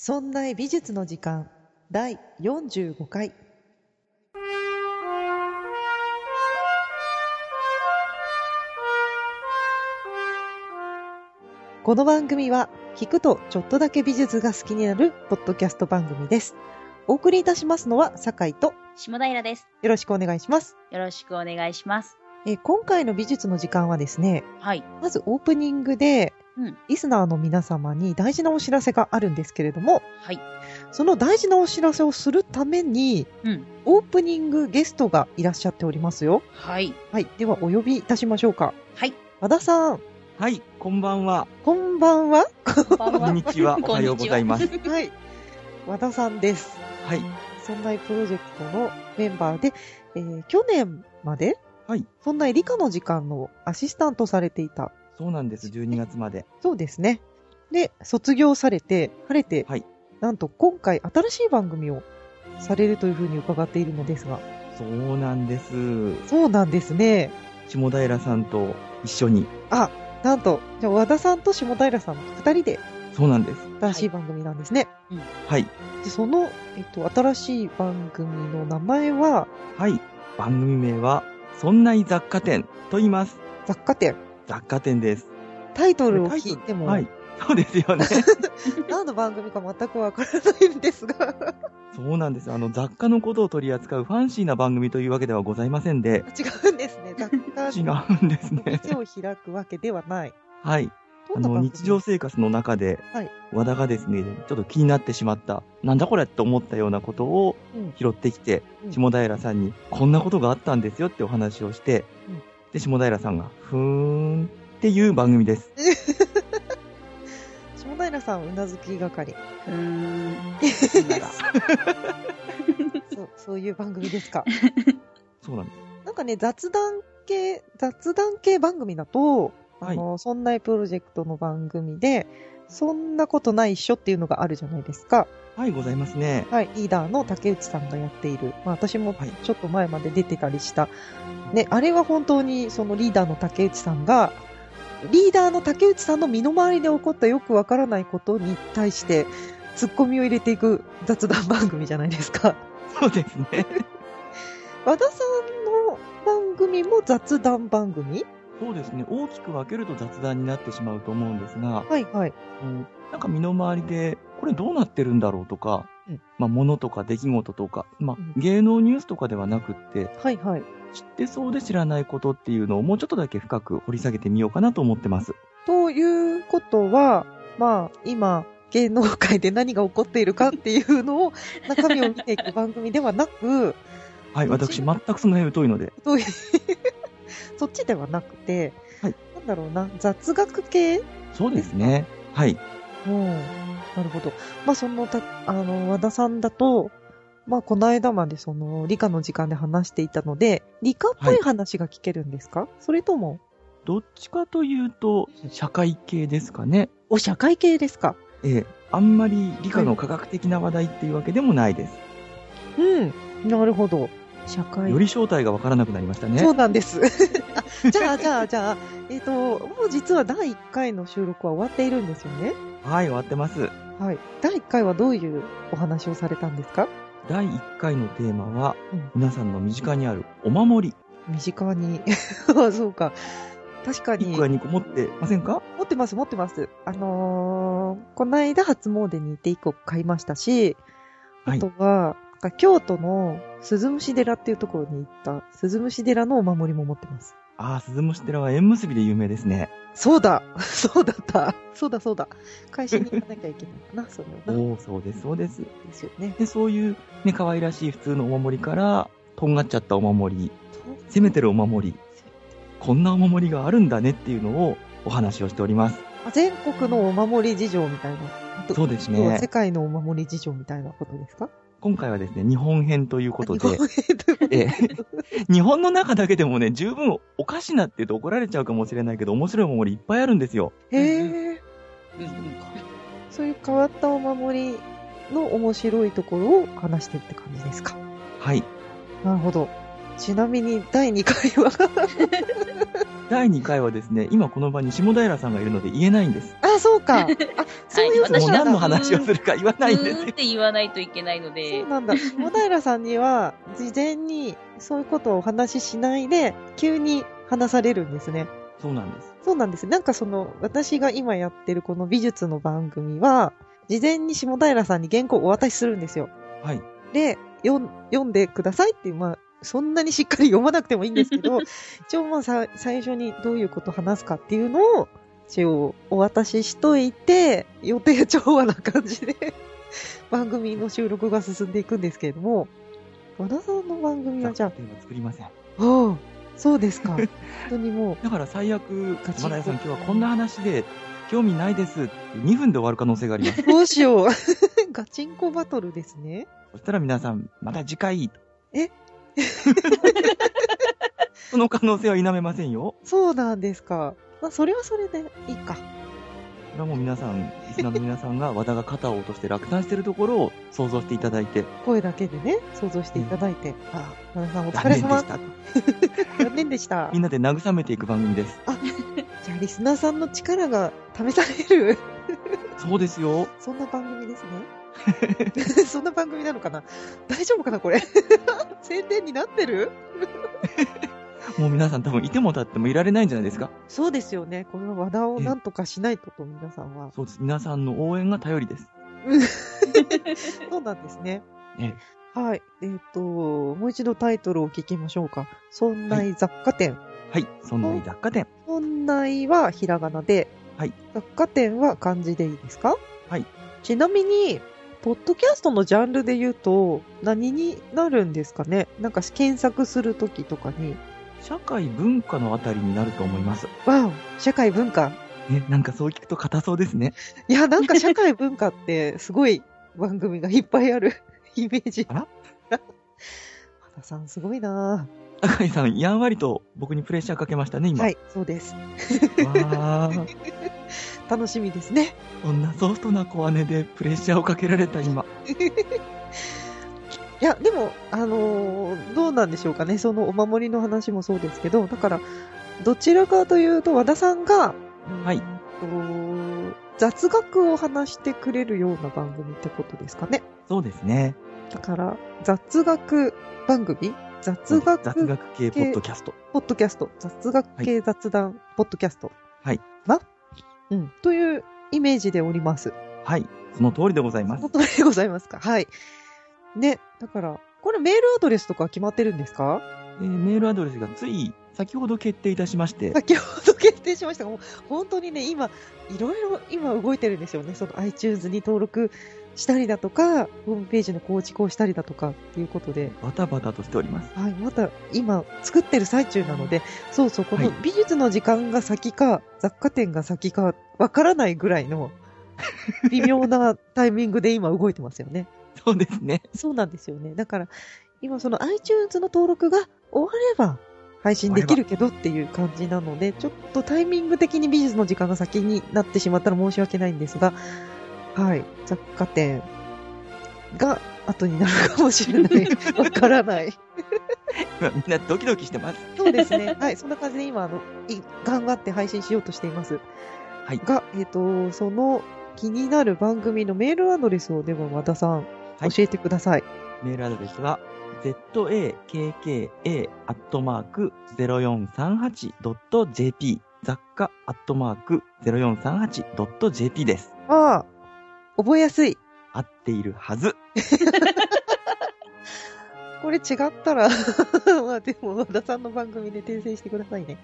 そんな美術の時間第45回。この番組は聞くとちょっとだけ美術が好きになるポッドキャスト番組です。お送りいたしますのは酒井と下平です。 よろしくお願いします。 よろしくお願いします。 今回の美術の時間はですね、 はい。 まずオープニングで、リスナーの皆様に大事なお知らせがあるんですけれども、 はい。 その大事なお知らせをするために、オープニングゲストがいらっしゃっておりますよ。 はい。 はい。ではお呼びいたしましょうか。 はい。 和田さん。 はい、こんばんは。 こんばんは。 こんにちは。おはようございます。 はい。和田さんです。 はい。 そんなプロジェクトのメンバーで、去年まで、 はい。 そんな理科の時間のアシスタントされていた。 そうなんです。12月まで。 そうですね。で、卒業されて、晴れて、 はい。 なんと今回新しい番組をされるというふうに伺っているのですが。 そうなんです。 そうなんですね。 下平さんと一緒に。 あ、なんと、じゃあ和田さんと下平さん2人で。 そうなんです。 新しい番組なんですね。 はい。 でその、新しい番組の名前は、 はい。番組名は、そんない雑貨店と言います。 雑貨店。 雑貨店です。 タイトルを聞いても、 はい。そうですよね。 何の番組か全くわからないんですが。 そうなんです。雑貨のことを取り扱うファンシーな番組というわけではございませんで。 違うんですね。雑貨違うんですね。 店を開くわけではない。 はい。日常生活の中で、 はい、 和田がですね、ちょっと気になってしまった、なんだこれって思ったようなことを拾ってきて、下平さんに、こんなことがあったんですよってお話をして、で、下平さんが、ふーんっていう番組です。 下平さん、うなずき係。そういう番組ですか。 そうなんです。 なんかね、雑談系番組だと、そんなプロジェクトの番組で、そんなことないっしょっていうのがあるじゃないですか。 はい、ございますね。 はい、リーダーの竹内さんがやっている。私もちょっと前まで出てたりした。ね、あれは本当にそのリーダーの竹内さんが、リーダーの竹内さんの身の回りで起こったよくわからないことに対して、ツッコミを入れていく雑談番組じゃないですか。 そうですね。 和田さんの番組も雑談番組？ そうですね。大きく分けると雑談になってしまうと思うんですが、 はいはい。 なんか身の回りで、これどうなってるんだろうとか、物とか出来事とか、芸能ニュースとかではなくって、 はいはい。 知ってそうで知らないことっていうのをもうちょっとだけ深く掘り下げてみようかなと思ってます。 ということは、今、芸能界で何が起こっているかっていうのを、中身を見ていく番組ではなく、 はい、私全くその辺疎いので。 そっちではなくて、 はい、 なんだろうな、雑学系？ そうですね。はい。 なるほど。和田さんだと、この間まで理科の時間で話していたので、理科っぽい話が聞けるんですか？それとも？ どっちかというと、社会系ですかね。 社会系ですか？ あんまり理科の科学的な話題っていうわけでもないです。 なるほど。社会。 より正体がわからなくなりましたね。 そうなんです。じゃあ、もう実は第1回の収録は終わっているんですよね。 はい、終わってます。 はい。第1回はどういうお話をされたんですか？ 第1回のテーマは、皆さんの身近にあるお守り。 身近に。そうか。確かに。 1個や2個持ってませんか？ 持ってます。この間初詣に行って1個買いましたし、あとは、京都の鈴虫寺っていうところに行った鈴虫寺のお守りも持ってます。 鈴虫寺は縁結びで有名ですね。 そうだった。そうだ。会社に行かなきゃいけないかな、それは。 そうです。 ですよね。 で、そういうね、可愛らしい普通のお守りから、とんがっちゃったお守り、攻めてるお守り、こんなお守りがあるんだねっていうのをお話をしております。 全国のお守り事情みたいな。 そうですね。 世界のお守り事情みたいなことですか？ 今回はですね、日本編ということで、日本の中だけでもね、十分おかしなって言うと怒られちゃうかもしれないけど、面白いお守りいっぱいあるんですよ。 そういう変わったお守りの面白いところを話してって感じですか？ はい。 なるほど。ちなみに第2回は第2回はですね、今この場に下平さんがいるので言えないんです。 あ、そうか。あ、そういうこともうなんだ。 何の話をするか言わないんですよ。 って言わないといけないので。 そうなんだ。下平さんには、事前にそういうことをお話ししないで、急に話されるんですね。 そうなんです。 そうなんです。なんか私が今やってるこの美術の番組は、事前に下平さんに原稿をお渡しするんですよ。 はい。 で、読んでくださいっていう、まあ、そんなにしっかり読まなくてもいいんですけど、一応まあ最初にどういうことを話すかっていうのを、一応お渡ししといて、予定調和な感じで、番組の収録が進んでいくんですけれども、和田さんの番組はじゃあ、 作りません。 ああ、そうですか。本当にもう。 だから最悪、下平さん今日はこんな話で、興味ないですって2分で終わる可能性があります。 どうしよう。ガチンコバトルですね。 そしたら皆さん、また次回。 えその可能性は否めませんよ。 そうなんですか。まあ、それはそれでいいか。 これはもう皆さん、リスナーの皆さんが和田が肩を落として落胆しているところを想像していただいて。 声だけでね、想像していただいて。あ、和田さんお疲れ様。残念でした。 みんなで慰めていく番組です。 あ、じゃあリスナーさんの力が試される。 そうですよ。 そんな番組ですね。そんな番組なのかな。大丈夫かなこれ。宣伝になってるもう皆さん多分いても立ってもいられないんじゃないですか。 そうですよね。この話題をなんとかしないとと皆さんは。 そうです。皆さんの応援が頼りです。 そうなんですね。 はい。 もう一度タイトルを聞きましょうか。村内雑貨店。 はい。村内雑貨店。 村内はひらがなで、 はい。 雑貨店は漢字でいいですか？ はい。 ちなみに、ポッドキャストのジャンルで言うと、何になるんですかね？なんか検索するときとかに。 社会文化のあたりになると思います。 わお、社会文化。 ね、なんかそう聞くと硬そうですね。 いや、なんか社会文化ってすごい番組がいっぱいあるイメージ。 あら？ 和田さんすごいなぁ。赤井さん、やんわりと僕にプレッシャーかけましたね、今。 はい、そうです。 わー。 楽しみですね。 こんなソフトな小姉でプレッシャーをかけられた今。 いや、でも、どうなんでしょうかね。そのお守りの話もそうですけど、だから、どちらかというと、和田さんが、 はい。 雑学を話してくれるような番組ってことですかね。 そうですね。 だから、雑学番組？雑学系ポッドキャスト。 ポッドキャスト。雑学系雑談ポッドキャスト。 はい。 というイメージでおります。 はい。その通りでございます。 その通りでございますか。はい。ね。だから、これメールアドレスとか決まってるんですか？ メールアドレスがつい先ほど決定いたしまして。 先ほど決定しましたが、もう本当にね、今、いろいろ今動いてるんですよね。その iTunes に登録したりだとか、ホームページの構築をしたりだとかっていうことで。 バタバタとしております。 はい、また今作ってる最中なので、そうそう、この美術の時間が先か、雑貨店が先か、わからないぐらいの微妙なタイミングで今動いてますよね。 そうですね。 そうなんですよね。だから、今その iTunes の登録が終われば配信できるけどっていう感じなので、ちょっとタイミング的に美術の時間が先になってしまったら申し訳ないんですが、はい、雑貨店が後になるかもしれない。わからない。 みんなドキドキしてます。 そうですね。はい、そんな感じで今、頑張って配信しようとしています。 はい。 が、その気になる番組のメールアドレスをでは和田さん、教えてください。 メールアドレスは、zakka@0438.jp 雑貨@0438.jp です。 ああ、覚えやすい。 合っているはず。 これ違ったら、まあでも和田さんの番組で訂正してくださいね。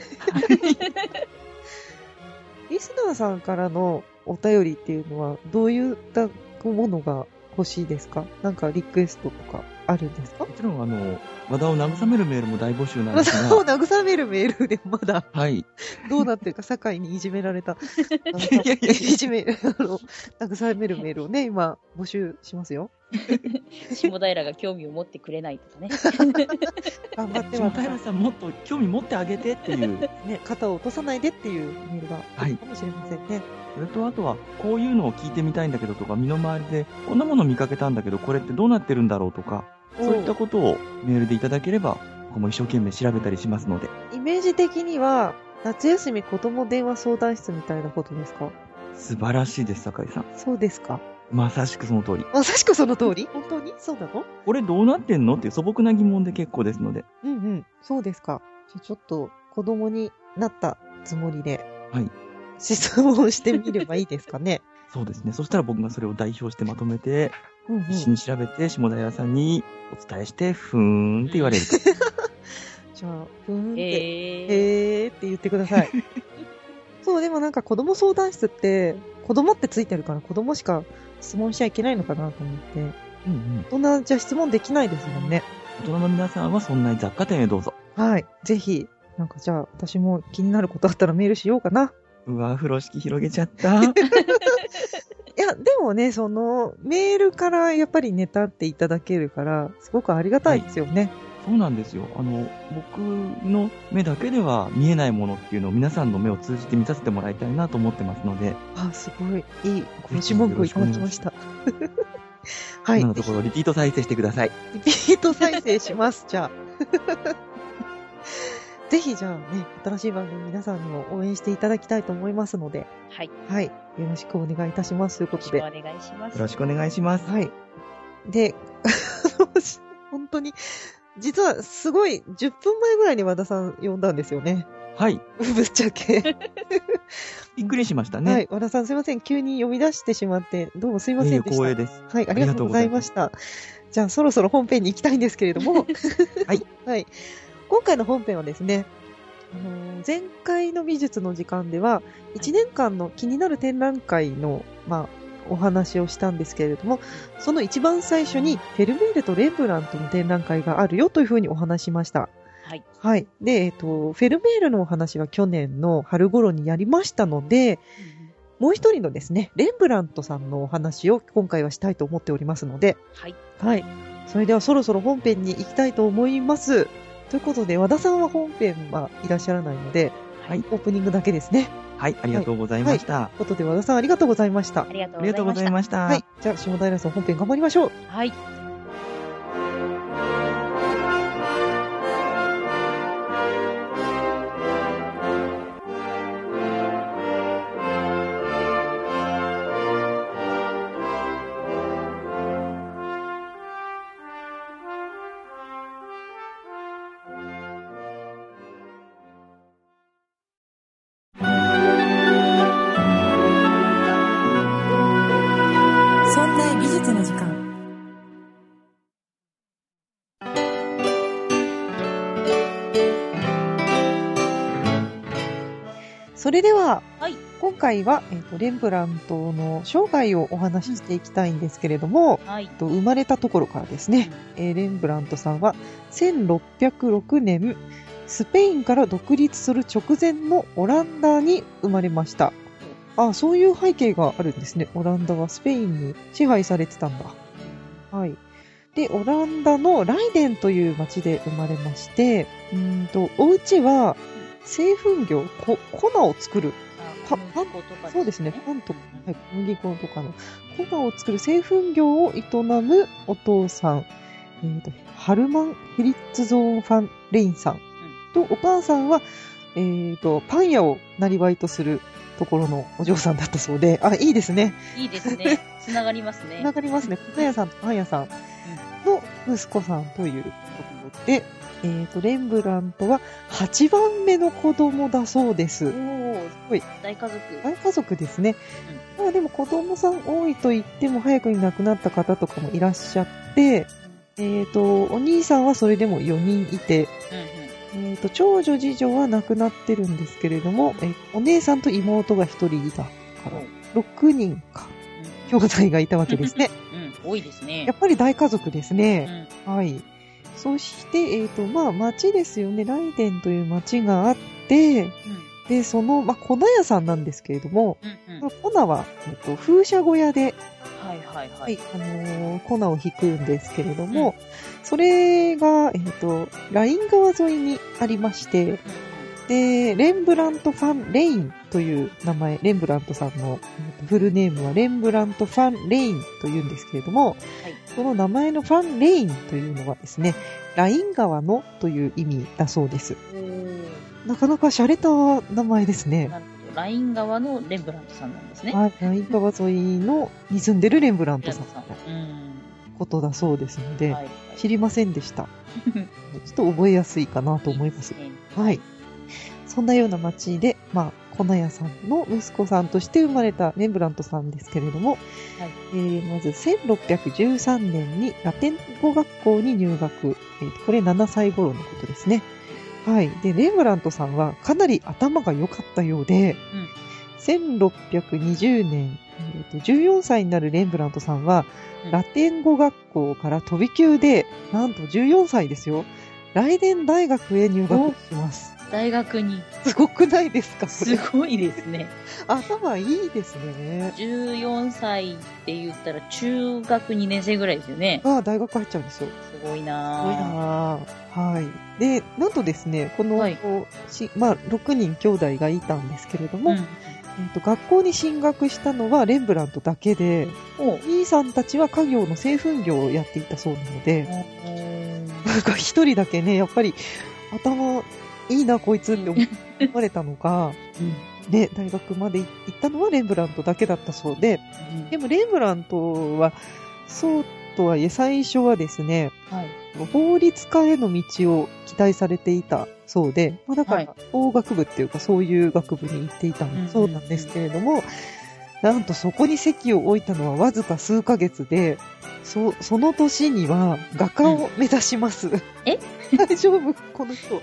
リスナーさんからのお便りっていうのはどういったものが欲しいですか？なんかリクエストとかあるんですか？ もちろん和田を慰めるメールも大募集なんですが。 和田を慰めるメールでまだ。 はい。 どうなってるか、堺にいじめられた。 いやいやいじめ、慰めるメールをね、今募集しますよ。 下平が興味を持ってくれないとかね。 頑張って下平さんもっと興味持ってあげてっていう。 ね、肩を落とさないでっていうメールがあるかもしれませんね。 それとあとは、こういうのを聞いてみたいんだけどとか、身の回りで、こんなもの見かけたんだけど、これってどうなってるんだろうとか、そういったことをメールでいただければ、 僕も一生懸命調べたりしますので。 イメージ的には、夏休み子供電話相談室みたいなことですか？ 素晴らしいです、酒井さん。 そうですか。 まさしくその通り。 まさしくその通り？本当にそうなの？ これどうなってんのっていう素朴な疑問で結構ですので。 うんうん。そうですか。じゃあちょっと子供になったつもりで。 はい。 質問してみればいいですかね。 そうですね。そしたら僕がそれを代表してまとめて、 うんうん、 一緒に調べて、下平さんにお伝えして、ふーんって言われると。 じゃあ、ふーんって、って言ってください。そう、でもなんか子供相談室って、子供ってついてるから子供しか質問しちゃいけないのかなと思って。うんうん。そんな、じゃあ質問できないですもんね。 大人の皆さんはそんな雑貨店へどうぞ。 はい。ぜひ、なんかじゃあ私も気になることあったらメールしようかな。 うわ、風呂敷広げちゃった。 いや、でもね、その、メールからやっぱりネタっていただけるから、すごくありがたいですよね。はい、 そうなんですよ。僕の目だけでは見えないものっていうのを皆さんの目を通じて見させてもらいたいなと思ってますので。 あ、すごい、いいご注目をいただきました。 はい。今のところリピート再生してください。 リピート再生します、じゃあ。ぜひじゃあね、新しい番組皆さんにも応援していただきたいと思いますので。 はい。 はい。よろしくお願いいたします。ということで。 よろしくお願いします。 よろしくお願いします。 はい。で、本当に、実はすごい10分前ぐらいに和田さん呼んだんですよね。 はい。 ぶっちゃけ。 びっくりしましたね。 はい。和田さんすいません。急に呼び出してしまって、どうもすいませんでした。 光栄です。 はい。ありがとうございました。じゃあそろそろ本編に行きたいんですけれども。 はい。 はい。今回の本編はですね、前回の美術の時間では、1年間の気になる展覧会の、お話をしたんですけれども、その一番最初にフェルメールとレンブラントの展覧会があるよというふうにお話しました。 はい。 はい。で、フェルメールのお話は去年の春頃にやりましたので、もう一人のですね、レンブラントさんのお話を今回はしたいと思っておりますので、 はい。 はい。それではそろそろ本編に行きたいと思います。ということで、和田さんは本編はいらっしゃらないので、はい、オープニングだけですね。 はい、ありがとうございました。 はい。ということで、和田さんありがとうございました。 ありがとうございました。 はい。じゃあ、下平さん本編頑張りましょう。 はい。 それでは、 はい、 今回は、レンブラントの生涯をお話ししていきたいんですけれども、 はい、 生まれたところからですね、レンブラントさんは1606年、スペインから独立する直前のオランダに生まれました。あ、そういう背景があるんですね。オランダはスペインに支配されてたんだ。はい。で、オランダのライデンという町で生まれまして、お家は、製粉業、粉を作る。 パン粉とか、 そうですね。パンとか、はい、小麦粉とかの粉を作る製粉業を営むお父さん、ハルマン・フェリッツゾーン・ファン・レインさんと、お母さんは、パン屋をなりわいとするところのお嬢さんだったそうで、あ、いいですね。 いいですね。つながりますね。 つながりますね。粉屋さんとパン屋さんの息子さんということで、レンブラントは8番目の子供だそうです。 おー、すごい。大家族。 大家族ですね。でも子供さん多いと言っても早くに亡くなった方とかもいらっしゃって、お兄さんはそれでも4人いて、長女次女は亡くなってるんですけれども、お姉さんと妹が1人いたから、6人か、兄弟がいたわけですね。 多いですね。 やっぱり大家族ですね。はい。そして、町ですよね。ライデンという町があって、で、その、粉屋さんなんですけれども、粉は、風車小屋で、粉を引くんですけれども、それが、ライン川沿いにありまして、で、レンブラント・ファン・レインという名前、レンブラントさんのフルネームはレンブラント・ファン・レインというんですけれども、その名前のファン・レインというのはですね、 ライン川のという意味だそうです。なかなか洒落た名前ですね。 ライン川のレンブラントさんなんですね。 はい、ライン川沿いのに住んでるレンブラントさんのことだそうですので、知りませんでした。ちょっと覚えやすいかなと思います。はい。そんなような町で、粉屋さんの息子さんとして生まれたレンブラントさんですけれども、まず1613年にラテン語学校に入学。これ7歳頃のことですね。はい。で、レンブラントさんはかなり頭が良かったようで、1620年、14歳になるレンブラントさんは、ラテン語学校から飛び級で、なんと14歳ですよ。ライデン大学へ入学します。 大学に。 すごくないですか？ すごいですね。 頭いいですね。 14歳って言ったら中学2年生ぐらいですよね。 大学入っちゃうんですよ。 すごいなぁ。 すごいなぁ。はい。で、なんとですね、この、6人兄弟がいたんですけれども、学校に進学したのはレンブラントだけで、兄さんたちは家業の製粉業をやっていたそうなので、なんか一人だけね、やっぱり頭いいなこいつって思われたのか、で、大学まで行ったのはレンブラントだけだったそうで、でもレンブラントは、そうとはいえ最初はですね、法律家への道を期待されていたそうで、だから法学部っていうかそういう学部に行っていたそうなんですけれども、なんとそこに籍を置いたのはわずか数ヶ月で、その年には画家を目指します。大丈夫この人。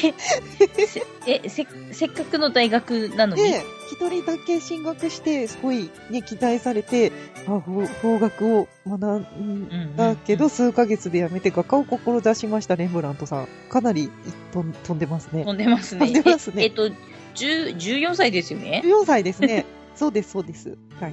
せっかくの大学なのに。 一人だけ進学して、すごいね、期待されて、法学を学んだけど、数ヶ月で辞めて画家を志しましたレンブラントさん。かなり飛んでますね。 飛んでますね。 飛んでますね。 14歳ですよね。 14歳ですね。そうです、そうです。はい。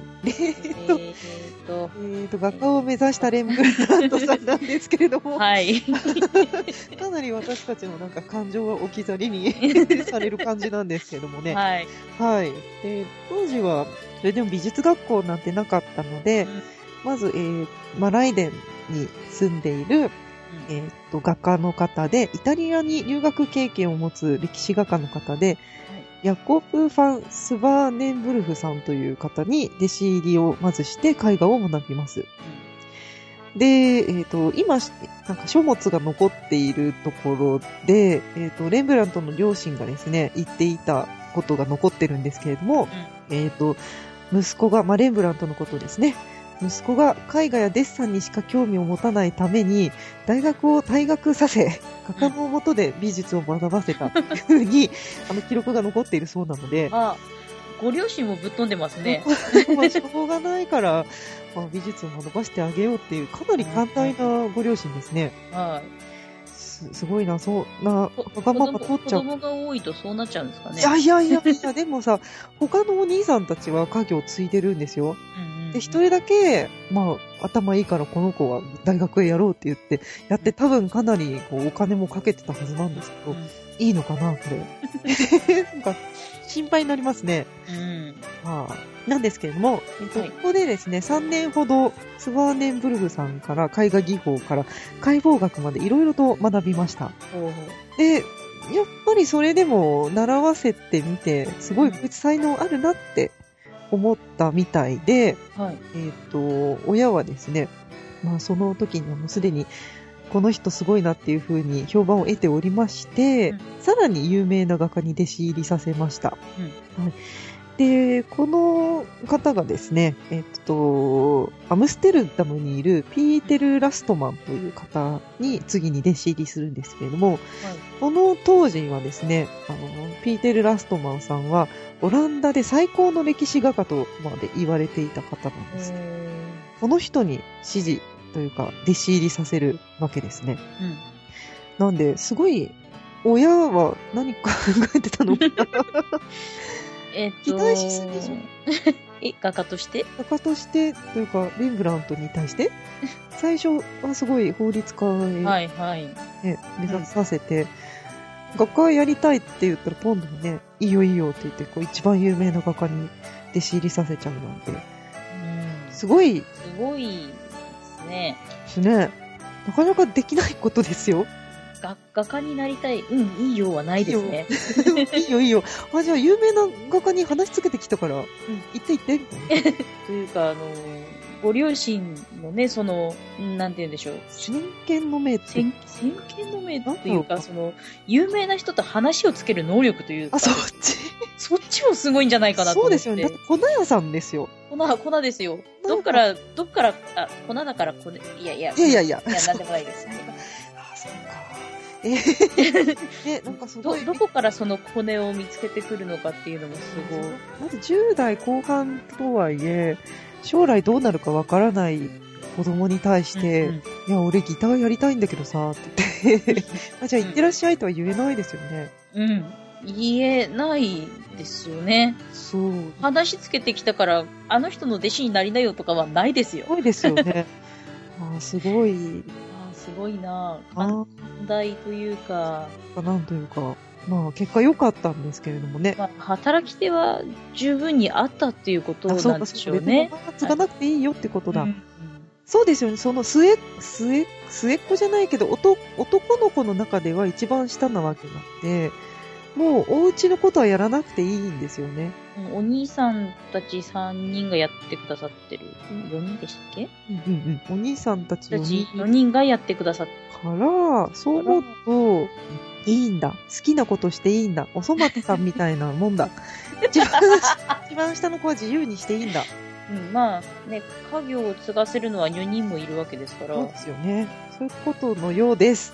画家を目指したレンブラントさんなんですけれども、 はい。 かなり私たちのなんか感情が置き去りにされる感じなんですけどもね。 はい。 はい。で、当時は、それでも美術学校なんてなかったので、まず、ライデンに住んでいる、画家の方で、イタリアに留学経験を持つ歴史画家の方で、ヤコブ・ファン・スバーネンブルフさんという方に弟子入りをまずして絵画を学びます。で、今、なんか書物が残っているところで、レンブラントの両親がですね、言っていたことが残ってるんですけれども、息子が、レンブラントのことですね。息子が絵画やデッサンにしか興味を持たないために、大学を退学させ、画家の下で美術を学ばせたというふうに、記録が残っているそうなので。 ご両親もぶっ飛んでますね。 しょうがないから、美術を学ばせてあげようっていう、かなり簡単なご両親ですね。すごいな、わがまま取っちゃう。 子供が多いとそうなっちゃうんですかね。 いや、でもさ、他のお兄さんたちは家業を継いでるんですよ。で、一人だけ、頭いいからこの子は大学へやろうって言って、やって多分かなりお金もかけてたはずなんですけど、いいのかな、これ。なんか、心配になりますね。なんですけれども、ここでですね、3年ほど、スバーネンブルフさんから絵画技法から解剖学までいろいろと学びました。で、やっぱりそれでも習わせてみて、すごい才能あるなって思ったみたいで、親はですね、その時にはもうすでに、この人すごいなっていう風に評判を得ておりまして、さらに有名な画家に弟子入りさせました。で、この方がですね、アムステルダムにいるピーテル・ラストマンという方に次に弟子入りするんですけれども、この当時はですね、ピーテル・ラストマンさんはオランダで最高の歴史画家とまで言われていた方なんです。この人に師事というか弟子入りさせるわけですね。なんで、すごい、親は何か考えてたのかな期待しすぎじゃん。 画家としてというか、レンブラントに対して最初はすごい法律家へ、目指させて、画家やりたいって言ったら今度もね、いいよって言って、一番有名な画家に弟子入りさせちゃうなんて。すごいですね。 なかなかできないことですよ。 画家になりたい。いいよはないですね。 いいよ、いいよ。あ、じゃあ、有名な画家に話しつけてきたから、行って行って、みたいな。 というか、ご両親のね、なんて言うんでしょう。 先見の明って。 先見の明っていうか、有名な人と話をつける能力というか。 あ、そっちもすごいんじゃないかなと思って。 そうですよね。だって粉屋さんですよ。 粉ですよ。どっから、粉だからいや。 いや、 なんでもないです。 あ、そうか。なんかすごい。 どこからそのコネを見つけてくるのかっていうのもすごい。 まず10代後半とはいえ、将来どうなるかわからない子供に対して、いや、俺ギターやりたいんだけどさ、って言って、じゃあ行ってらっしゃいとは言えないですよね。 言えないですよね。 そう。 話つけてきたから、あの人の弟子になりなよとかはないですよ。 すごいですよね。すごい。 すごいな問題というか。 なんというか、結果良かったんですけれどもね。 働き手は十分にあったっていうことなんでしょうね。 継がなくていいよってことだ。そうですよね。その末っ子じゃないけど、男の子の中では一番下なわけなんで、もうお家のことはやらなくていいんですよね。 お兄さんたち3人がやってくださってる。4人でしたっけ？ お兄さんたち 4人がやってくださってから、そう思うと、いいんだ。好きなことしていいんだ。おそ松さんみたいなもんだ。一番下の子は自由にしていいんだ。 家業を継がせるのは4人もいるわけですから。 そうですよね。そういうことのようです。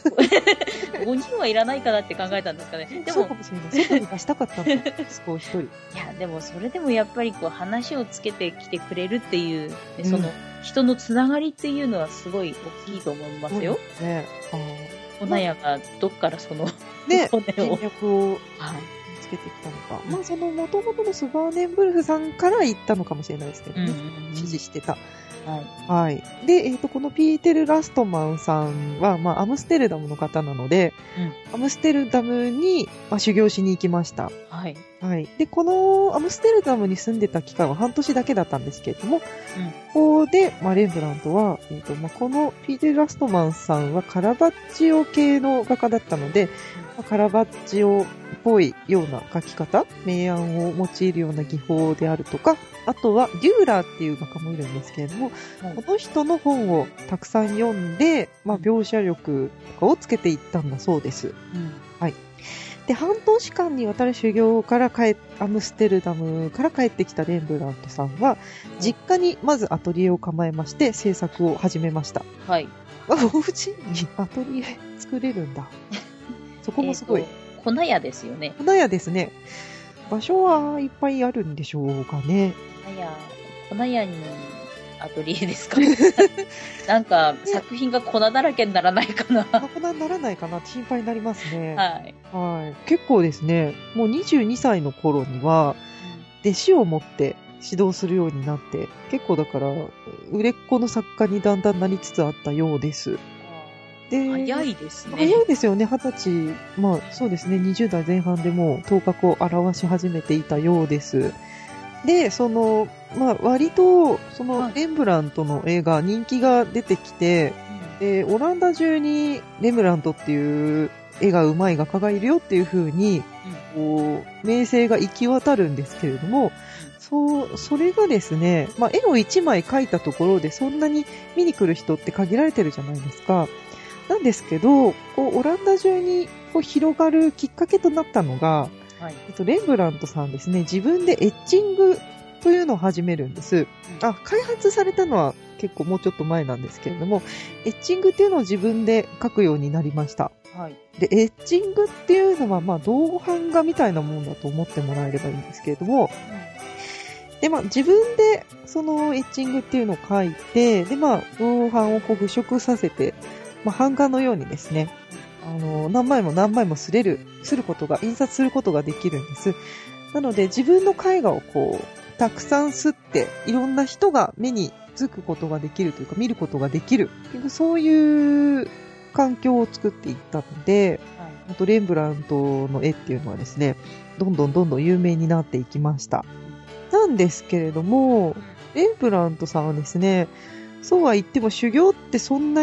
5人はいらないかなって考えたんですかね。でも、 そうかもしれない。外に出したかったんだ。息子を一人。いや、でもそれでもやっぱり話をつけてきてくれるっていう、人のつながりっていうのはすごい大きいと思いますよ。 そうね。 粉屋がどっからその、 ね、戦略をつけてきたのか。元々のスバーネンブルフさんから言ったのかもしれないですけどね。支持してた。はい。で、このピーテル・ラストマンさんは、アムステルダムの方なので、アムステルダムに、修行しに行きました。 はい。 はい。で、このアムステルダムに住んでた期間は半年だけだったんですけれども、ここで、レンブラントは、このピーテル・ラストマンさんはカラバッジオ系の画家だったので、カラバッジオっぽいような描き方、明暗を用いるような技法であるとか、あとはデューラーっていう画家もいるんですけれども、この人の本をたくさん読んで、描写力とかをつけていったんだそうです。はい。で、半年間にわたる修行からアムステルダムから帰ってきたレンブラントさんは、実家にまずアトリエを構えまして制作を始めました。 はい。 お家にアトリエ作れるんだ。そこもすごい。 粉屋ですよね。 粉屋ですね。場所はいっぱいあるんでしょうかね。 粉屋にアトリエですか？なんか作品が粉だらけにならないかな。 粉にならないかなって心配になりますね。 はい。 結構ですね、もう22歳の頃には、弟子を持って指導するようになって、結構だから、売れっ子の作家にだんだんなりつつあったようです。 早いですね。 早いですよね、20歳。そうですね、20代前半でもう頭角を現し始めていたようです。で、割と、レンブラントの絵が人気が出てきて、オランダ中にレンブラントっていう絵が上手い画家がいるよっていう風に、名声が行き渡るんですけれども、それがですね、絵を1枚描いたところでそんなに見に来る人って限られてるじゃないですか。なんですけど、オランダ中に広がるきっかけとなったのが、レンブラントさんですね、自分でエッチングというのを始めるんです。開発されたのは結構もうちょっと前なんですけれども、エッチングっていうのを自分で描くようになりました。で、エッチングっていうのは、銅版画みたいなもんだと思ってもらえればいいんですけれども、で、自分でそのエッチングっていうのを描いて、で、銅版を腐食させて、版画のようにですね、何枚も何枚も刷ることが、印刷することができるんです。なので、自分の絵画をたくさん刷って、いろんな人が目につくことができるというか、見ることができる。そういう環境を作っていったので、レンブラントの絵っていうのはですね、どんどん有名になっていきました。なんですけれども、レンブラントさんはですね、そうは言っても修行ってそんなに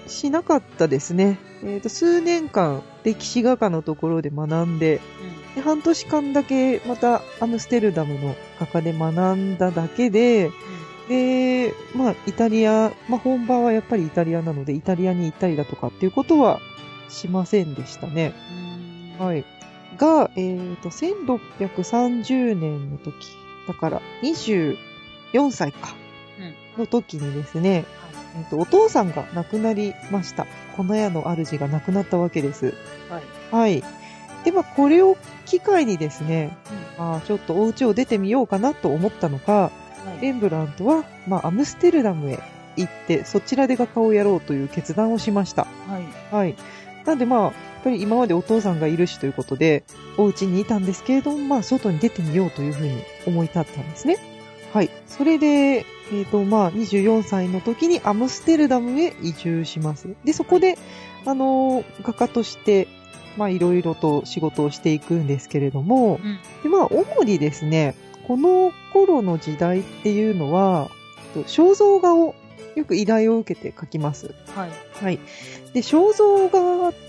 しなかったですね。数年間、歴史画家のところで学んで、で半年間だけまたアムステルダムの画家で学んだだけで、で、まあ、イタリア、まあ、本場はやっぱりイタリアなので、イタリアに行ったりだとかっていうことはしませんでしたね。はい。が、1630年の時、だから24歳か、の時にですね、お父さんが亡くなりました。この家の主が亡くなったわけです。はい。はい。で、まあ、これを機会にですね、ちょっとお家を出てみようかなと思ったのか、レンブラントは、まあ、アムステルダムへ行って、そちらで画家をやろうという決断をしました。はい。なんでまあ、やっぱり今までお父さんがいるしということで、お家にいたんですけれども、まあ、外に出てみようというふうに思い立ったんですね。はい。それで、まあ、24歳の時にアムステルダムへ移住します。で、そこで、画家として、まあ、いろいろと仕事をしていくんですけれども、で、まあ、主にですね、この頃の時代っていうのは、肖像画をよく依頼を受けて描きます。はい。はい。で、肖像画って、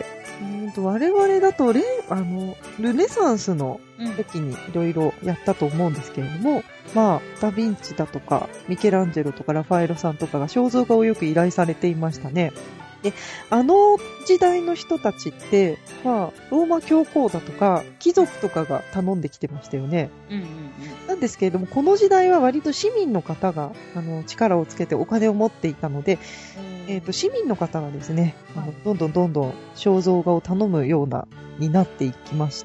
我々だとルネサンスの時にいろいろやったと思うんですけれども、まあ、ダヴィンチだとか、ミケランジェロとかラファエロさんとかが肖像画をよく依頼されていましたね。で、あの時代の人たちって、まあ、ローマ教皇だとか、貴族とかが頼んできてましたよね。なんですけれども、この時代は割と市民の方が、力をつけてお金を持っていたので、市民の方がですね、どんどん肖像画を頼むようになっていきまして、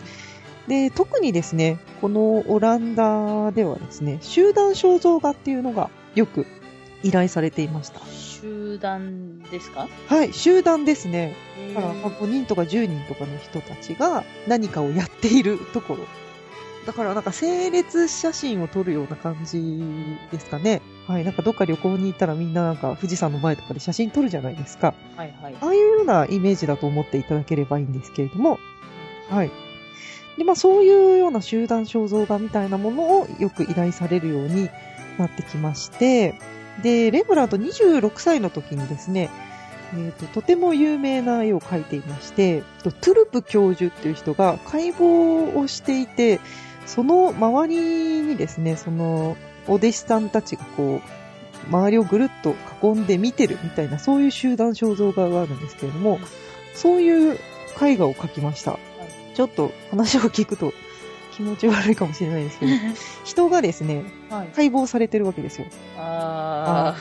で、特にですね、このオランダではですね、集団肖像画っていうのがよく依頼されていました。 集団ですか？ はい、集団ですね。だから5人とか10人とかの人たちが何かをやっているところ。だからなんか整列写真を撮るような感じですかね。はい、なんかどっか旅行に行ったらみんななんか富士山の前とかで写真撮るじゃないですか。はいはい。ああいうようなイメージだと思っていただければいいんですけれども。はい。で、まあそういうような集団肖像画みたいなものをよく依頼されるようになってきまして、で、レンブラント26歳の時にですね、とても有名な絵を描いていまして、トゥルプ教授っていう人が解剖をしていて、その周りにですね、そのお弟子さんたちがこう、周りをぐるっと囲んで見てるみたいな、そういう集団肖像画があるんですけれども、そういう絵画を描きました。ちょっと話を聞くと気持ち悪いかもしれないですけど、人がですね、解剖されてるわけですよ。はい。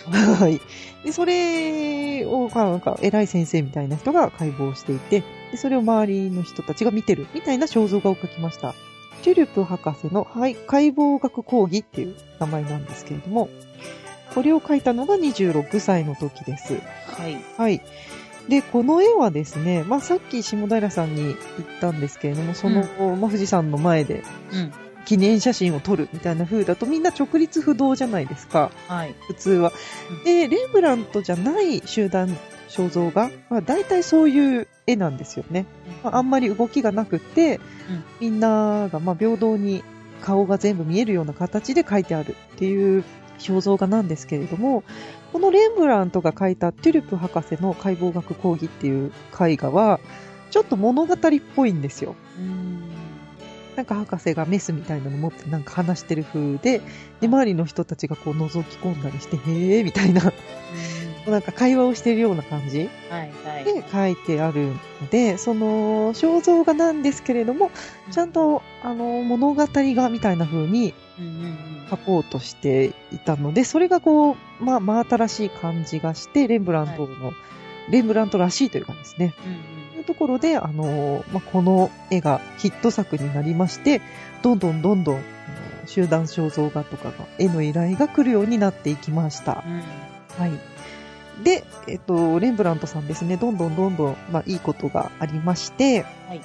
で、それを、なんか、偉い先生みたいな人が解剖していて、で、それを周りの人たちが見てるみたいな肖像画を描きました。テュリュプ博士の解剖学講義っていう名前なんですけれども、これを描いたのが26歳の時です。はい。はい。で、この絵はですね、まあ、さっき下平さんに言ったんですけれども、その、まあ、富士山の前で、記念写真を撮るみたいな風だとみんな直立不動じゃないですか。はい。普通は。で、レンブラントじゃない集団肖像画は大体そういう絵なんですよね。まあ、あんまり動きがなくって、みんながまあ平等に顔が全部見えるような形で描いてあるっていう肖像画なんですけれども、このレンブラントが描いたテュリュプ博士の解剖学講義っていう絵画は、ちょっと物語っぽいんですよ。なんか博士がメスみたいなの持ってなんか話してる風で、で、周りの人たちがこう覗き込んだりして、へーみたいな、なんか会話をしているような感じで書いてあるので、その肖像画なんですけれども、ちゃんと物語画みたいな風に描こうとしていたので、それがこう、まあ、真新しい感じがして、レンブラントらしいというかですね。というところで、まあ、この絵がヒット作になりまして、どんどん集団肖像画とかが、絵の依頼が来るようになっていきました。はい。で、レンブラントさんですね、どんどん、まあ、いいことがありまして、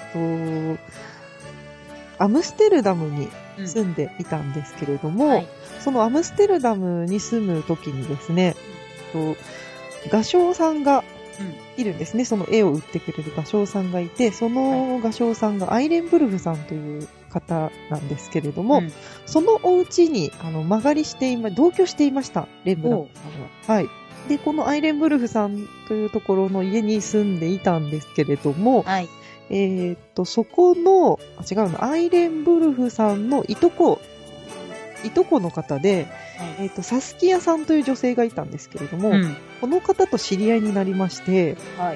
アムステルダムに住んでいたんですけれども、そのアムステルダムに住む時にですね、画商さんがいるんですね。その絵を売ってくれる画商さんがいて、その画商さんがアイレンブルフさんという方なんですけれども、そのお家に間借りして同居していました、レンブラントさんは。はい。 で、このアイレンブルフさんというところの家に住んでいたんですけれども、 はい。 そこの、違うの、アイレンブルフさんのいとこの方で、サスキアさんという女性がいたんですけれども、この方と知り合いになりまして、 はい。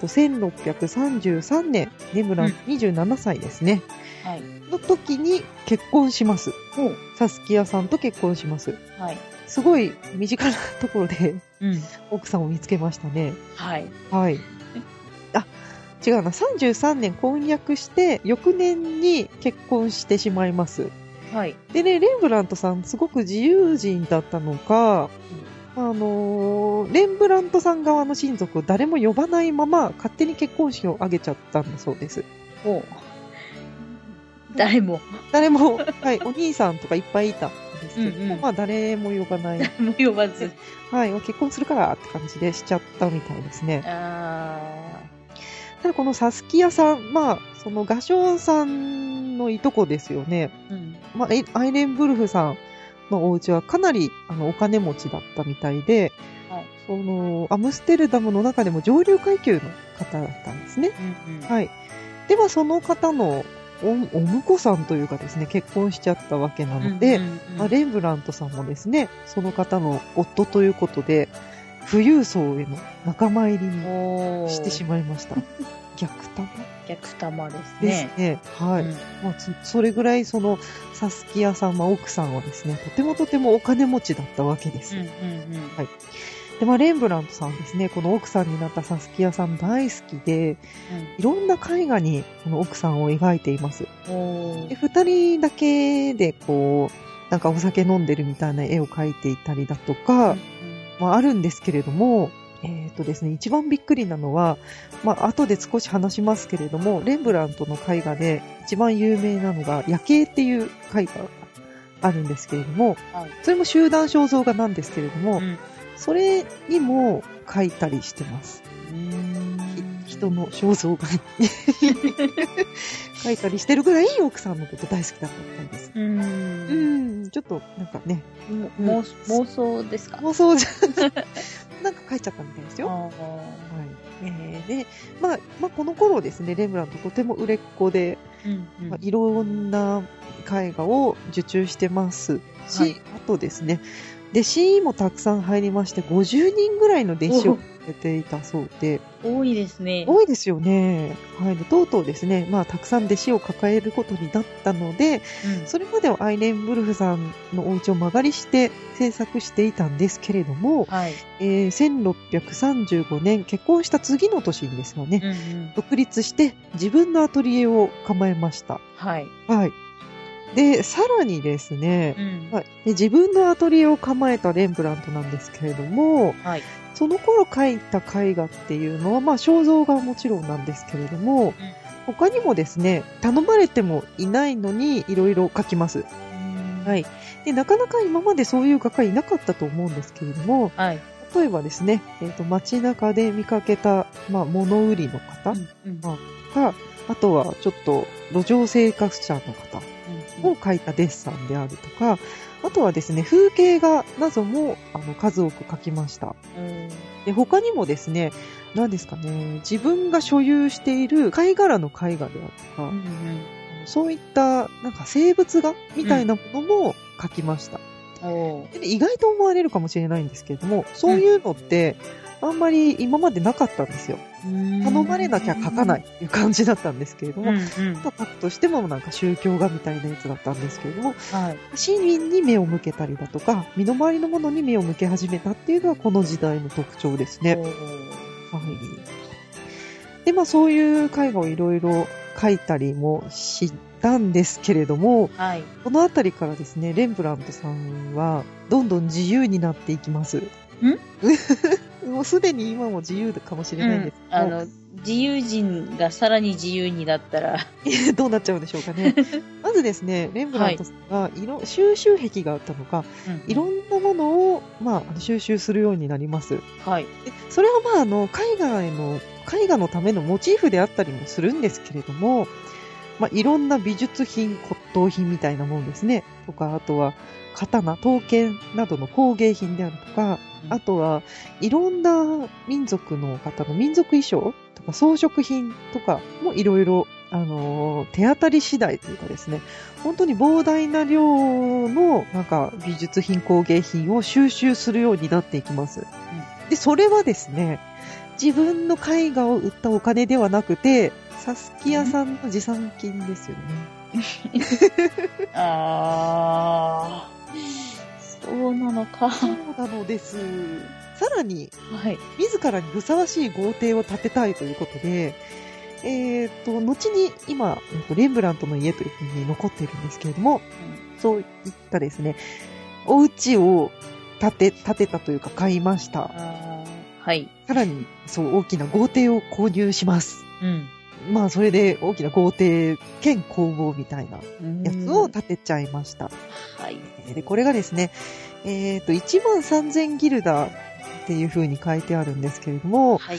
1633年、レンブラント27歳ですね。 はい。 の時に結婚します。サスキアさんと結婚します。 はい。 すごい身近なところで、 うん。 奥さんを見つけましたね。 はい。 はい。あ、違うな。33年婚約して、翌年に結婚してしまいます。 はい。 でね、レンブラントさんすごく自由人だったのか、レンブラントさん側の親族を誰も呼ばないまま勝手に結婚式を挙げちゃったんだそうです。 誰も、 はい、お兄さんとかいっぱいいたんですけど、まあ誰も呼ばない。 誰も呼ばず。 はい、結婚するからって感じでしちゃったみたいですね。ただこのサスキアさん、まあ、その画商さんのいとこですよね。まあ、アイレンブルフさんのお家はかなりお金持ちだったみたいで、はい、そのアムステルダムの中でも上流階級の方だったんですね。はい。ではその方のお婿さんというかですね、結婚しちゃったわけなので、レンブラントさんもですね、その方の夫ということで、富裕層への仲間入りにしてしまいました。逆玉ですね。ですね。はい。まあ、それぐらいそのサスキアさんの奥さんはですね、とてもお金持ちだったわけです。はい。で、まあ、レンブラントさんはですね、この奥さんになったサスキアさん大好きで、いろんな絵画にこの奥さんを描いています。で、二人だけでこう、なんかお酒飲んでるみたいな絵を描いていたりだとか、まあ、あるんですけれども、ですね、一番びっくりなのは、まあ、後で少し話しますけれども、レンブラントの絵画で一番有名なのが、夜景っていう絵画があるんですけれども、それも集団肖像画なんですけれども、それにも描いたりしてます。人の肖像画に描いたりしてるぐらい奥さんのこと大好きだったみたいです。ちょっとなんかね、 妄想ですか？ 妄想じゃなんか書いちゃったみたいですよ。はい。で、まあ、この頃ですね、レンブラントとても売れっ子で、まあ、いろんな絵画を受注してますし、あとですね、弟子もたくさん入りまして、50人ぐらいの弟子を得ていたそうで。 多いですね。 多いですよね。はい。で、とうとうですね、まあ、たくさん弟子を抱えることになったので、それまではアイレンブルフさんのお家を間借りして制作していたんですけれども、1635年、結婚した次の年にですよね、独立して自分のアトリエを構えました。はい。はい。で、さらにですね、自分のアトリエを構えたレンブラントなんですけれども、その頃描いた絵画っていうのは、まあ、肖像画はもちろんなんですけれども、他にもですね、頼まれてもいないのにいろいろ描きます。はい。で、なかなか今までそういう画家いなかったと思うんですけれども、例えばですね、街中で見かけた、まあ、物売りの方が、あとはちょっと路上生活者の方を描いたデッサンであるとか、あとはですね、風景画なども数多く描きました。で、他にもですね、何ですかね、自分が所有している貝殻の絵画であるとか、そういったなんか生物画みたいなものも描きました。で、意外と思われるかもしれないんですけれども、そういうのってあんまり今までなかったんですよ。頼まれなきゃ描かないっていう感じだったんですけれども、描くとしてもなんか宗教画みたいなやつだったんですけれども、市民に目を向けたりだとか、身の回りのものに目を向け始めたっていうのはこの時代の特徴ですね。はい。で、まあそういう絵画をいろいろ描いたりもしたんですけれども、このあたりからですね、レンブラントさんはどんどん自由になっていきます。もうすでに今も自由かもしれないんですけど、 自由人がさらに自由になったらどうなっちゃうんでしょうかね。まずですね、レンブラントさんが収集癖があったのか、いろんなものを、まあ、収集するようになります。でそれはまあ絵画のためのモチーフであったりもするんですけれども、まあ、いろんな美術品、骨董品みたいなものですね。とか、あとは刀、刀剣などの工芸品であるとか、あとはいろんな民族の方の民族衣装とか装飾品とかもいろいろ手当たり次第というかですね、本当に膨大な量のなんか美術品工芸品を収集するようになっていきます。で、それはですね、自分の絵画を売ったお金ではなくて、サスキアさんの持参金ですよね。 あー、そうなのか。 そうなのです。さらに、 はい。 自らにふさわしい豪邸を建てたいということで、後に今、レンブラントの家というふうに残っているんですけれども、そういったですね、お家を建てたというか買いました。 はい。 さらに、そう大きな豪邸を購入します。 うん。 まあ、それで大きな豪邸兼工房みたいなやつを建てちゃいました。 はい。 で、これがですね、13,000ギルダーっていう風に書いてあるんですけれども、 はい。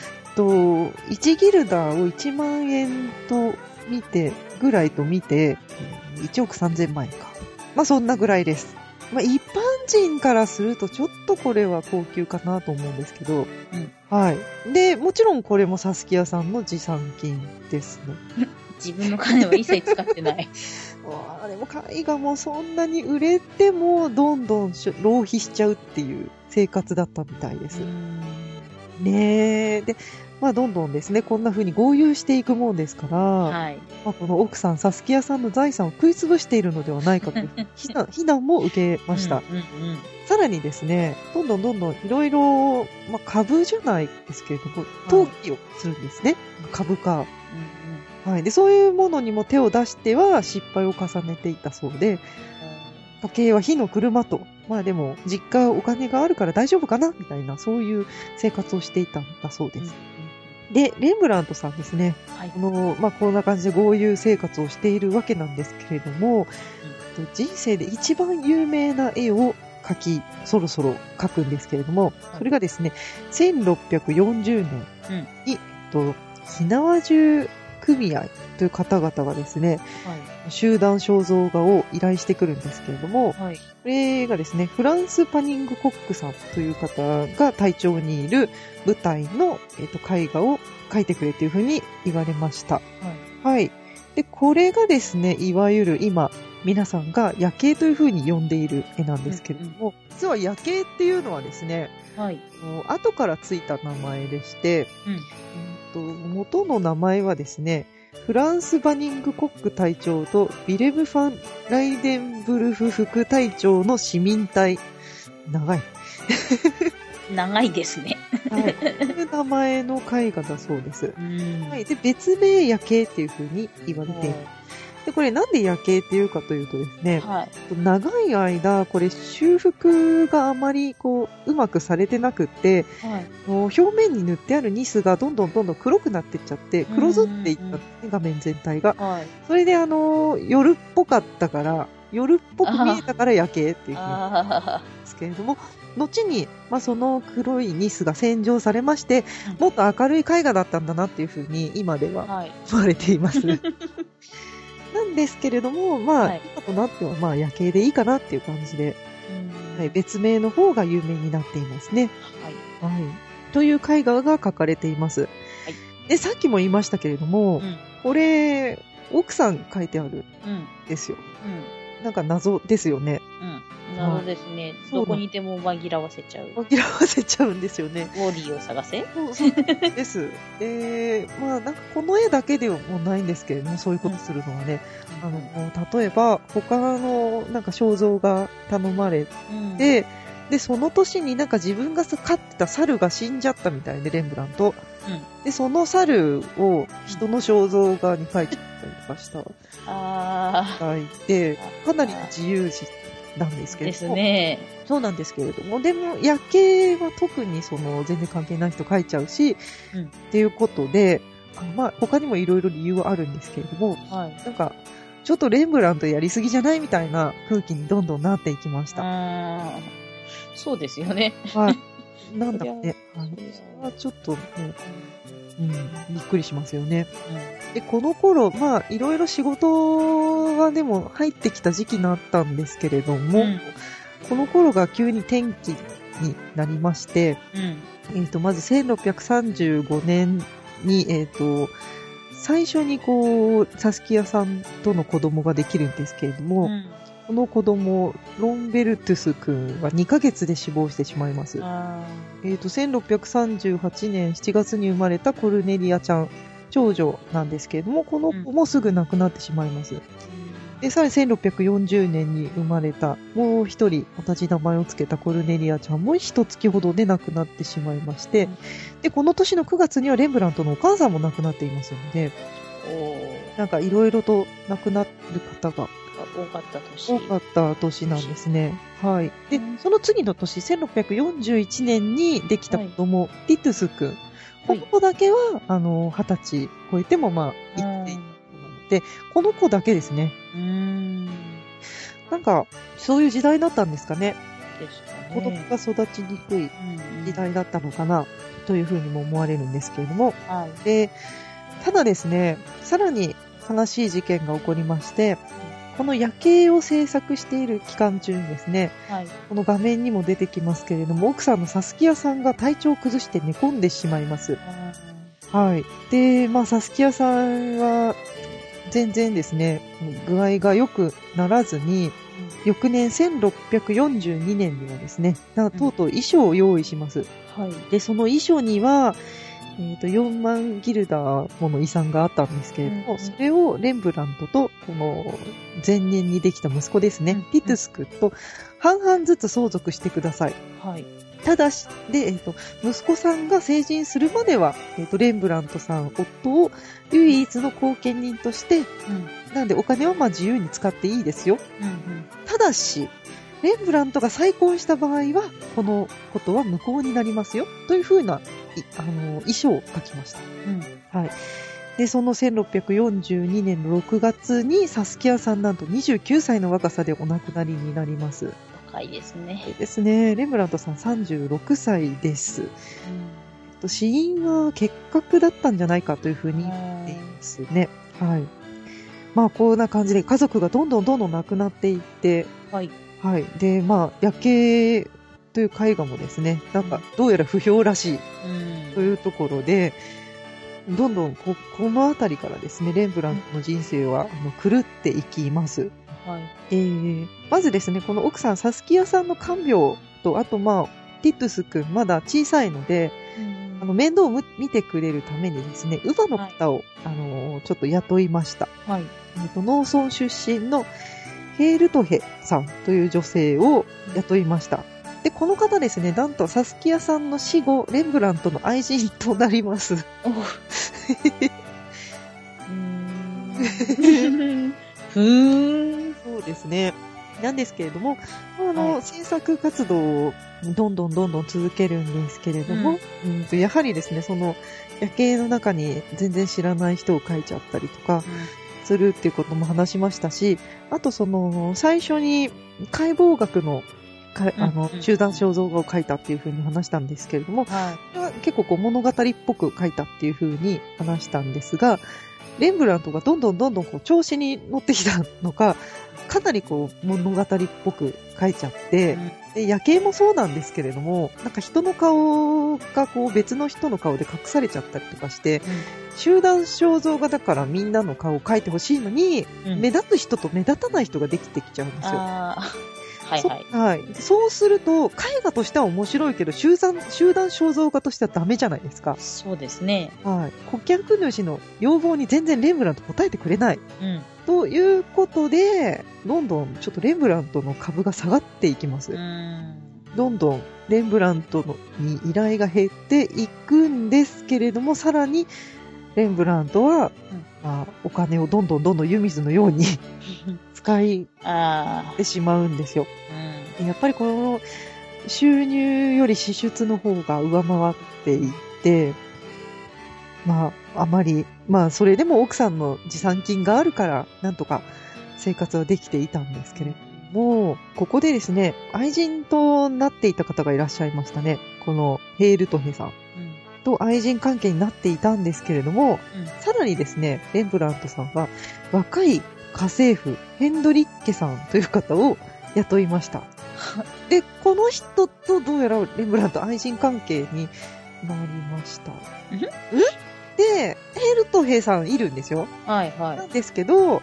1ギルダーを1万円と見て、ぐらいと見て、1億3000万円か。まあ、そんなぐらいです。まあ、一般人からするとちょっとこれは高級かなと思うんですけど、はい。で、もちろんこれもサスキアさんの持参金ですね。 自分の金は一切使ってない。 でも絵画もそんなに売れてもどんどん浪費しちゃうっていう生活だったみたいです。ねえ。で、まあどんどんですね、こんな風に豪遊していくもんですから、 はい。 まあ、この奥さん、サスキアさんの財産を食い潰しているのではないかという非難も受けました。さらにですね、どんどんいろいろ、まあ株じゃないですけれども、投機をするんですね。株価。はい。で、そういうものにも手を出しては失敗を重ねていたそうで、家計は火の車と、まあでも、実家お金があるから大丈夫かなみたいな、そういう生活をしていたんだそうです。で、レンブラントさんですね。はい、まあこんな感じで豪遊生活をしているわけなんですけれども、人生で一番有名な絵をそろそろ描くんですけれども、それがですね、1640年に、火縄銃組合という方々がですね、集団肖像画を依頼してくるんですけれども、これがですね、フランス・パニングコックさんという方が隊長にいる部隊の、絵画を描いてくれというふうに言われました。はい。で、これがですね、いわゆる今、皆さんが夜景というふうに呼んでいる絵なんですけれども、実は夜景っていうのはですね、後からついた名前でして、元の名前はですね、フランス・バニングコック隊長とビレム・ファン・ライデンブルフ副隊長の市民隊。長い。 長いですね。 はい。という名前の絵画だそうです。はい。で、別名夜景っていう風に言われています。で、これなんで夜景っていうかというとですね、長い間、これ修復があまりうまくされてなくって、表面に塗ってあるニスがどんどん黒くなっていっちゃって、黒ずっていったんですね、画面全体が。それで夜っぽかったから、夜っぽく見えたから夜景っていう風に言うんですけれども、後に、まあ、その黒いニスが洗浄されまして、もっと明るい絵画だったんだなっていう風に今では言われています。なんですけれども、まあ、今となっては、まあ、夜景でいいかなっていう感じで、別名の方が有名になっていますね。はい。という絵画が描かれています。で、さっきも言いましたけれども、これ、奥さん描いてあるんですよ。なんか謎ですよね。 謎ですね。どこにでも紛らわせちゃう。 紛らわせちゃうんですよね。 ウォーリーを探せ？ そうです。まあ、なんかこの絵だけでもないんですけれども、そういうことするのはね、例えば、他のなんか肖像が頼まれて、で、その年になんか自分が飼ってた猿が死んじゃったみたいで、レンブラント。で、その猿を人の肖像画に描いてたりとかした。描いて、かなり自由人なんですけれども。ですね。そうなんですけれども、でも夜景は特に全然関係ない人描いちゃうし、っていうことで、まあ他にもいろいろ理由はあるんですけれども、なんかちょっとレンブラントやりすぎじゃないみたいな空気にどんどんなっていきました。 そうですよね。 はい。なんだかね、それはちょっとね、びっくりしますよね。で、この頃、まあ、いろいろ仕事がでも入ってきた時期になったんですけれども、 この頃が急に転機になりまして、まず1635年に、最初にサスキアさんとの子供ができるんですけれども、この子供、ロンベルトゥス君は2ヶ月で死亡してしまいます。1638年7月に生まれたコルネリアちゃん、長女なんですけれども、この子もすぐ亡くなってしまいます。で、さらに1640年に生まれた、もう一人同じ名前をつけたコルネリアちゃんも一月ほどで亡くなってしまいまして、で、この年の9月にはレンブラントのお母さんも亡くなっていますので、なんかいろいろと亡くなる方が多かった年なんですね。はい。で、その次の年、1641年にできた子供、ティトゥス君。この子だけは、20歳超えても、生きているので、この子だけですね。なんか、そういう時代だったんですかね。子供が育ちにくい時代だったのかな、というふうにも思われるんですけれども。で、ただですね、さらに悲しい事件が起こりまして、この夜景を制作している期間中にですね、この画面にも出てきますけれども、奥さんのサスキアさんが体調を崩して寝込んでしまいます。はい。で、サスキアさんは全然ですね、具合が良くならずに、翌年1642年にはですね、とうとう衣装を用意します。で、その衣装には、4万ギルダーもの遺産があったんですけれども、それをレンブラントと、この前年にできた息子ですね、ティトゥス君と半々ずつ相続してください。ただし、で、息子さんが成人するまでは、レンブラントさん、夫を唯一の後見人として、なんでお金は自由に使っていいですよ。ただし、レンブラントが再婚した場合は、このことは無効になりますよ。というふうな、遺書を書きました。はい。で、その1642年の6月にサスキアさんなんと29歳の若さでお亡くなりになります。 若いですね。 ですね。レンブラントさん36歳です。死因は結核だったんじゃないかというふうに言っていますね。はい。こんな感じで家族がどんどん亡くなっていって、で、夜景という絵画もですね、なんかどうやら不評らしいというところで、どんどんこのあたりからですね、レンブラントの人生は狂っていきます。まずですね、この奥さんサスキアさんの看病と、あとティットゥス君まだ小さいので、面倒を見てくれるためにですね、乳母の方を、ちょっと雇いました。農村出身のヘールトヘさんという女性を雇いました。で、この方ですね、なんとサスキアさんの死後、レンブラントの愛人となります。そうですね。なんですけれども、制作活動をどんどん続けるんですけれども、やはりですね、その夜景の中に全然知らない人を描いちゃったりとかするっていうことも話しましたし、あと最初に解剖学の集団肖像画を描いたっていう風に話したんですけれども、結構物語っぽく描いたっていう風に話したんですが、レンブラントがどんどん調子に乗ってきたのか、かなり物語っぽく描いちゃって、で夜景もそうなんですけれども、なんか人の顔が別の人の顔で隠されちゃったりとかして、集団肖像画だからみんなの顔を描いてほしいのに、目立つ人と目立たない人ができてきちゃうんですよ。そうすると、絵画としては面白いけど、集団肖像画としてはダメじゃないですか。 そうですね。 顧客主の要望に全然レンブラント答えてくれない。ということで、どんどんちょっとレンブラントの株が下がっていきます。どんどんレンブラントに依頼が減っていくんですけれども、さらにレンブラントは、お金をどんどん湯水のように使いてしまうんですよ。やっぱりこの収入より支出の方が上回っていって、あまり、それでも奥さんの持参金があるから、なんとか生活はできていたんですけれども、ここでですね、愛人となっていた方がいらっしゃいましたね。このヘールトヘさん。と愛人関係になっていたんですけれども、さらにですね、レンブラントさんは若い家政婦ヘンドリッケさんという方を雇いました。 で、この人とどうやらレンブラント愛人関係になりました。で、ヘルトヘさんいるんですよ。 はいはい。 なんですけど、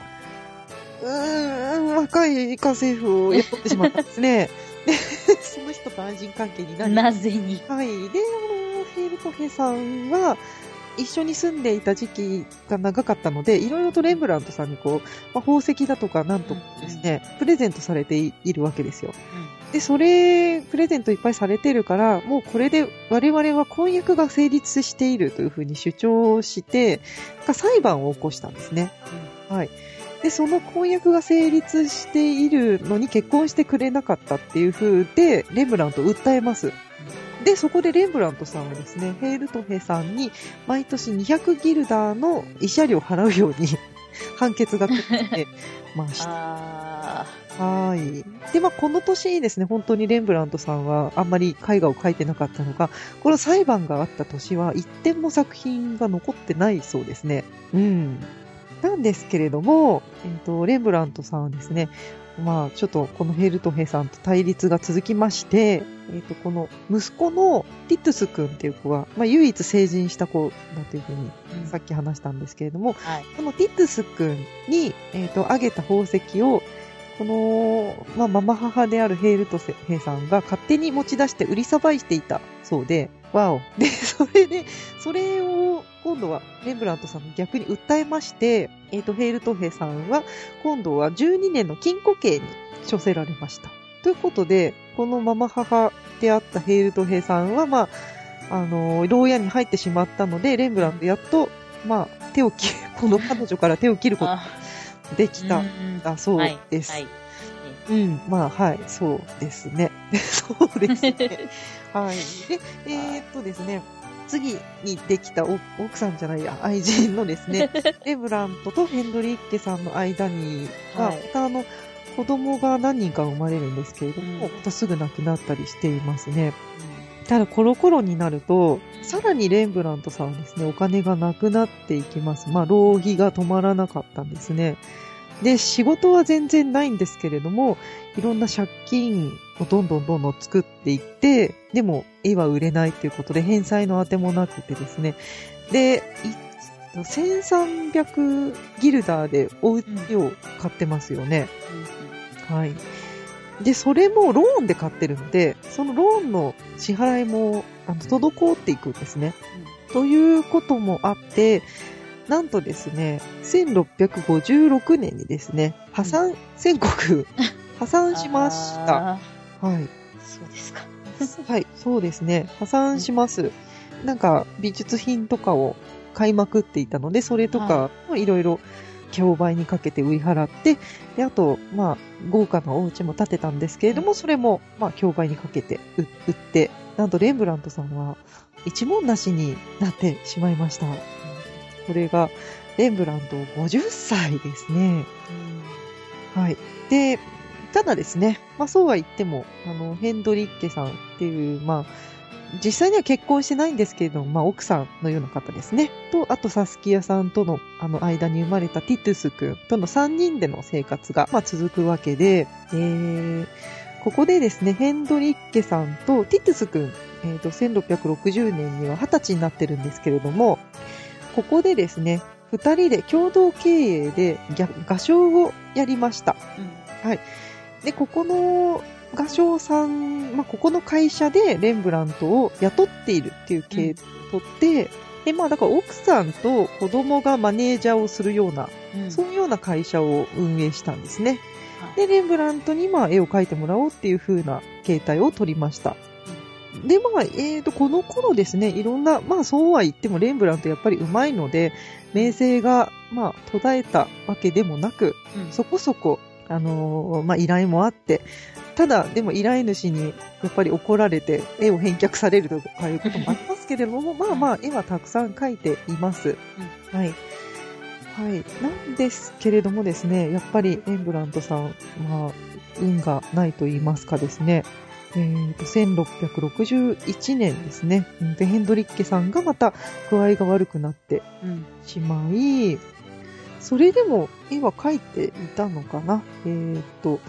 若い家政婦を雇ってしまったんですね。で、その人と愛人関係になり。 なぜに。 はい。で、ヘルトヘさんは、一緒に住んでいた時期が長かったので、いろいろとレンブラントさんに宝石だとかなんとかですね、プレゼントされているわけですよ。で、プレゼントいっぱいされてるから、もうこれで我々は婚約が成立しているというふうに主張して、裁判を起こしたんですね。はい。で、その婚約が成立しているのに結婚してくれなかったっていう風で、レンブラントを訴えます。で、そこでレンブラントさんはですね、ヘルトヘさんに毎年200ギルダーの慰謝料を払うように判決が下ってました。はい。で、この年ですね、本当にレンブラントさんはあんまり絵画を描いてなかったのが、この裁判があった年は一点も作品が残ってないそうですね。なんですけれども、レンブラントさんはですね、ちょっとこのヘルトヘさんと対立が続きまして、この息子のティットゥス君っていう子が、唯一成人した子だというふうにさっき話したんですけれども、このティットゥス君に、あげた宝石を、この、ママ母であるヘルトヘさんが勝手に持ち出して売りさばいていたそうで、わお。で、それを今度はレンブラントさんの逆に訴えまして、ヘルトヘさんは今度は12年の禁錮刑に処せられました。ということで、このママ母であったヘルトヘさんは、牢屋に入ってしまったので、レンブラントやっと、この彼女から手を切ることができたんだそうです。はい、そうですね。そうですね。はい。で、ですね、次にできた奥さんじゃないや、愛人のですね、レンブラントとヘンドリッケさんの間には、また子供が何人か生まれるんですけれども、またすぐ亡くなったりしていますね。ただ、この頃になると、さらにレンブラントさんはですね、お金がなくなっていきます。浪費が止まらなかったんですね。で、仕事は全然ないんですけれども、いろんな借金をどんどん作っていって、でも絵は売れないということで返済の当てもなくてですね。で、1300ギルダーでお家を買ってますよね。はい。で、それもローンで買ってるので、そのローンの支払いも滞っていくんですね。ということもあって、なんとですね、1656年にですね、全国破産しました。はい。 そうですか。 はい、そうですね。破産します。なんか美術品とかを買いまくっていたので、それとかいろいろ競売にかけて売り払って、で、あと、豪華なお家も建てたんですけれども、それも、競売にかけて売って、なんとレンブラントさんは一文なしになってしまいました。これが、レンブラント50歳ですね。はい。で、ただですね、そうは言っても、ヘンドリッケさんっていう、実際には結婚してないんですけれども、奥さんのような方ですね。と、あとサスキアさんとの、間に生まれたティトゥス君との3人での生活が、続くわけで、ここでですね、ヘンドリッケさんとティトゥス君、1660年には20歳になってるんですけれども、ここでですね、2人で共同経営で画商をやりました。はい。で、ここの画商さん、ここの会社でレンブラントを雇っているっていう系統で、で、だから奥さんと子供がマネージャーをするような、そういうような会社を運営したんですね。で、レンブラントに絵を描いてもらおうっていう風な形態を取りました。で、この頃ですね、いろんな、そうは言ってもレンブラントやっぱり上手いので、名声が、途絶えたわけでもなく、そこそこ、依頼もあって、ただ、でも依頼主にやっぱり怒られて、絵を返却されるとかいうこともありますけれども、絵はたくさん描いています。はい。はい。なんですけれどもですね、やっぱりレンブラントさんは、運がないと言いますかですね、1661年ですね。で、ヘンドリッケさんがまた具合が悪くなってしまい、それでも絵は描いていたのかな。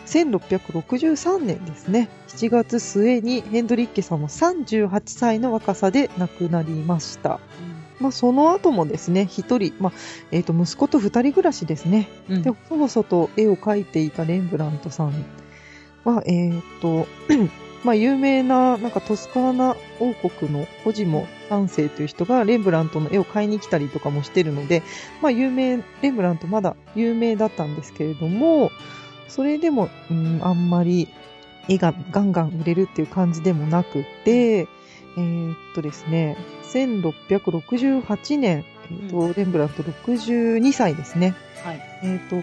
1663年ですね。7月末にヘンドリッケさんも38歳の若さで亡くなりました。その後もですね、一人、息子と二人暮らしですね。で、細々と絵を描いていたレンブラントさんは、有名な、トスカーナ王国のコジモ3世という人がレンブラントの絵を買いに来たりとかもしてるので、レンブラントまだ有名だったんですけれども、それでも、あんまり絵がガンガン売れるっていう感じでもなくて、ですね、1668年、レンブラント62歳ですね。はい。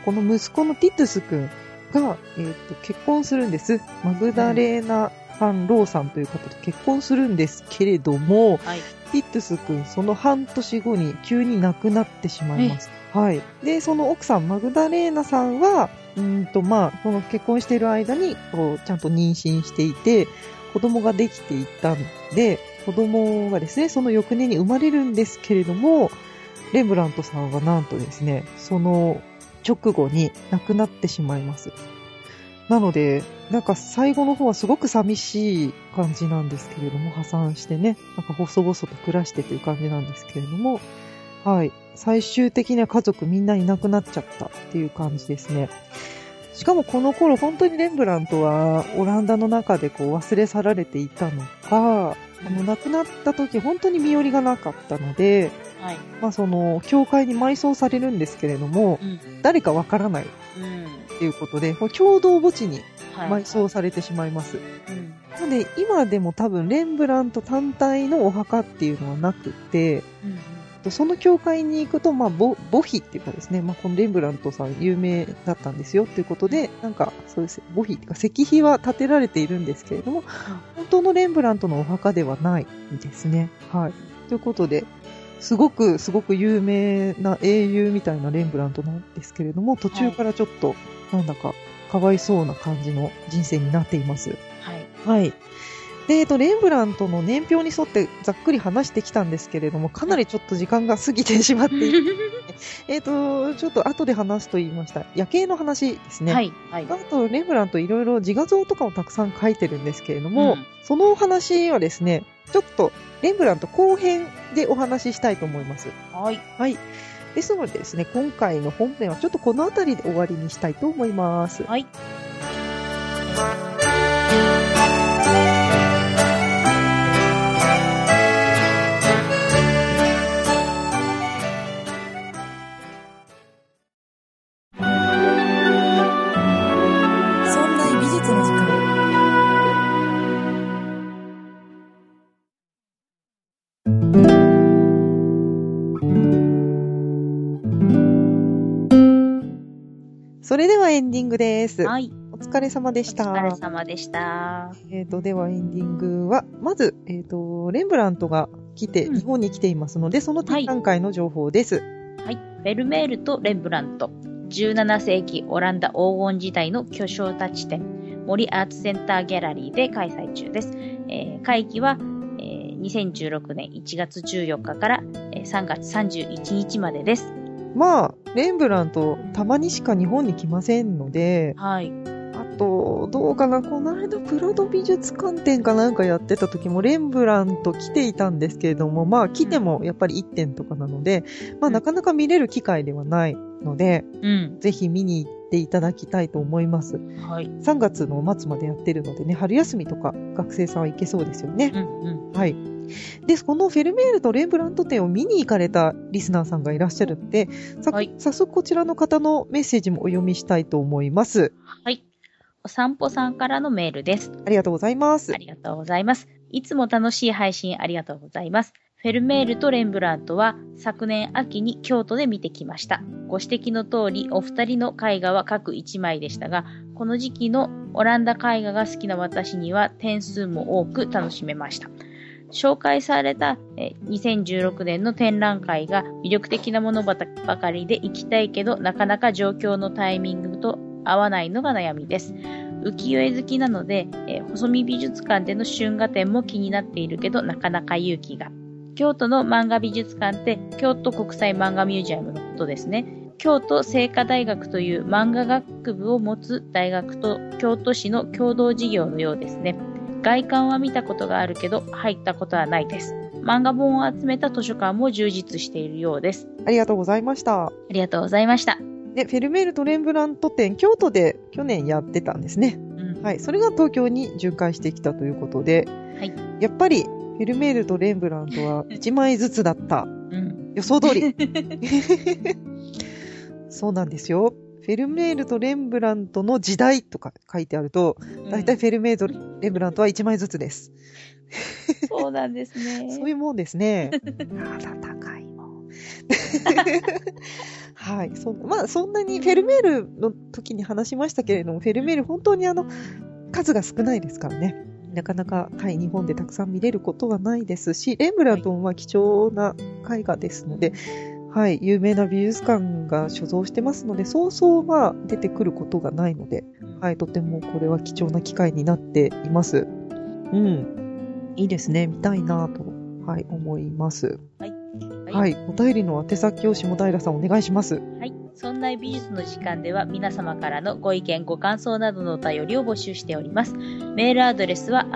この息子のティットゥス君が、結婚するんです。マグダレーナ・ファン・ローさんという方と結婚するんですけれども、はい、ティットゥス君、その半年後に急に亡くなってしまいます。はい。で、その奥さん、マグダレーナさんは、この結婚している間に、ちゃんと妊娠していて、子供ができていたんで、子供がですね、その翌年に生まれるんですけれども、レンブラントさんはなんとですね、その直後に亡くなってしまいます。なので、最後の方はすごく寂しい感じなんですけれども、破産してね、細々と暮らしてという感じなんですけれども、はい。最終的には家族みんないなくなっちゃったっていう感じですね。しかもこの頃本当にレンブラントはオランダの中で忘れ去られていたのか、亡くなった時本当に身寄りがなかったので、はい、その教会に埋葬されるんですけれども、誰かわからないっていうことで、共同墓地に埋葬されてしまいます。なので今でも多分レンブラント単体のお墓っていうのはなくて、その教会に行くと、墓碑っていうかですね、このレンブラントさん有名だったんですよっていうことで、そうです、墓碑っていうか石碑は建てられているんですけれども、本当のレンブラントのお墓ではないんですね。はい。ということで、すごく有名な英雄みたいなレンブラントなんですけれども、途中からちょっと、なんだか、かわいそうな感じの人生になっています。はい。はい。で、レンブラントの年表に沿ってざっくり話してきたんですけれども、かなりちょっと時間が過ぎてしまっているちょっと後で話すと言いました。夜景の話ですね。はい。はい。あと、レンブラントいろいろ自画像とかをたくさん描いてるんですけれども、そのお話はですね、ちょっとレンブラント後編でお話ししたいと思います。はい。はい。ですのでですね、今回の本編はちょっとこのあたりで終わりにしたいと思います。はい。それではエンディングです。はい。お疲れ様でした。 お疲れ様でした。 ではエンディングは、まず、レンブラントが日本に来ていますので、その展覧会の情報です。 はい。フェルメールとレンブラント。17世紀オランダ黄金時代の巨匠たち展、森アーツセンターギャラリーで開催中です。会期は、2016年1月14日から3月31日までです。 レンブラント、たまにしか日本に来ませんので、はい。あと、どうかな、この間、プラド美術館展かなんかやってた時も、レンブラント来ていたんですけれども、来てもやっぱり1点とかなので、なかなか見れる機会ではないので、ぜひ見に行っていただきたいと思います。はい。3月の末までやってるのでね、春休みとか学生さんは行けそうですよね。はい。で、このフェルメールとレンブラント展を見に行かれたリスナーさんがいらっしゃるので、早速こちらの方のメッセージもお読みしたいと思います。 はい。お散歩さんからのメールです。 ありがとうございます。 ありがとうございます。いつも楽しい配信ありがとうございます。フェルメールとレンブラントは昨年秋に京都で見てきました。ご指摘の通りお二人の絵画は各1枚でしたが、この時期のオランダ絵画が好きな私には点数も多く楽しめました。紹介された2016年の展覧会が魅力的なものばかりで行きたいけど、なかなか状況のタイミングと合わないのが悩みです。浮世絵好きなので、細見美術館での春画展も気になっているけど、なかなか勇気が。京都の漫画美術館って京都国際漫画ミュージアムのことですね。 京都精華大学という漫画学部を持つ大学と京都市の共同事業のようですね。外観は見たことがあるけど入ったことはないです。漫画本を集めた図書館も充実しているようです。 ありがとうございました。 ありがとうございました。 で、フェルメールとレンブラント展、京都で去年やってたんですね。はい。それが東京に巡回してきたということで、はい。やっぱり、フェルメールとレンブラントは1枚ずつだった。予想通り。そうなんですよ。フェルメールとレンブラントの時代とか書いてあると、だいたいフェルメールとレンブラントは1枚ずつです。 そうなんですね。 そういうもんですね。あら、高いもん。はい。まあ、そんなにフェルメールの時に話しましたけれども、フェルメール本当に数が少ないですからね。なかなか、はい、日本でたくさん見れることはないですし、レンブラントも貴重な絵画ですので、はい、有名な美術館が所蔵してますので、そうそう出てくることがないので、はい、とてもこれは貴重な機会になっています。いいですね。見たいなと、はい、思います。はい。お便りの宛先を下平さんお願いします。 はい。そんな美術の時間では皆様からのご意見、ご感想などのお便りを募集しております。メールアドレスは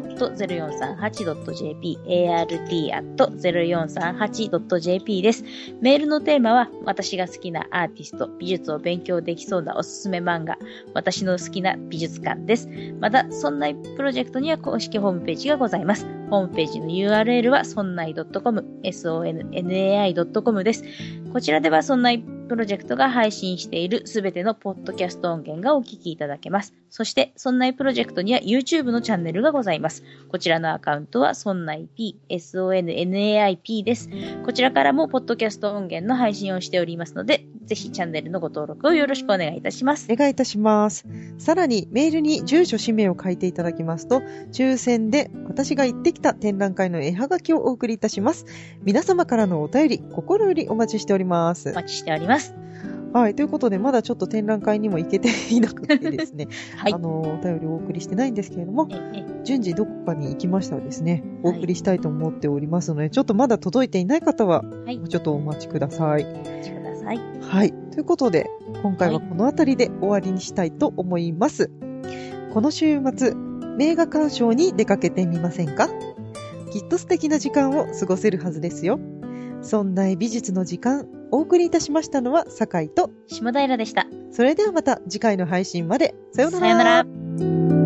art@0438.jp、art@0438.jp です。メールのテーマは、私が好きなアーティスト、美術を勉強できそうなおすすめ漫画、私の好きな美術館です。また、そんないプロジェクトには公式ホームページがございます。ホームページの URL は sonnai.com、sonnai.com です。こちらではそんないプロジェクトが配信しているすべてのポッドキャスト音源がお聞きいただけます。そして、そんないプロジェクトには YouTube のチャンネルがございます。こちらのアカウントはそんない P、SONNAIP です。こちらからもポッドキャスト音源の配信をしておりますので、ぜひチャンネルのご登録をよろしくお願いいたします。 お願いいたします。さらに、メールに住所、氏名を書いていただきますと、抽選で私が行ってきた展覧会の絵はがきをお送りいたします。皆様からのお便り、心よりお待ちしております。 お待ちしております。 はい。ということで、まだちょっと展覧会にも行けていなくてですね。はい。お便りをお送りしてないんですけれども、順次どこかに行きましたらですね、お送りしたいと思っておりますので、ちょっとまだ届いていない方は、もうちょっとお待ちください。 お待ちください。 はい。ということで、今回はこのあたりで終わりにしたいと思います。この週末、名画鑑賞に出かけてみませんか？きっと素敵な時間を過ごせるはずですよ。そんな美術の時間、お送りいたしましたのは酒井と下平でした。 それではまた次回の配信まで。さようなら。 さようなら。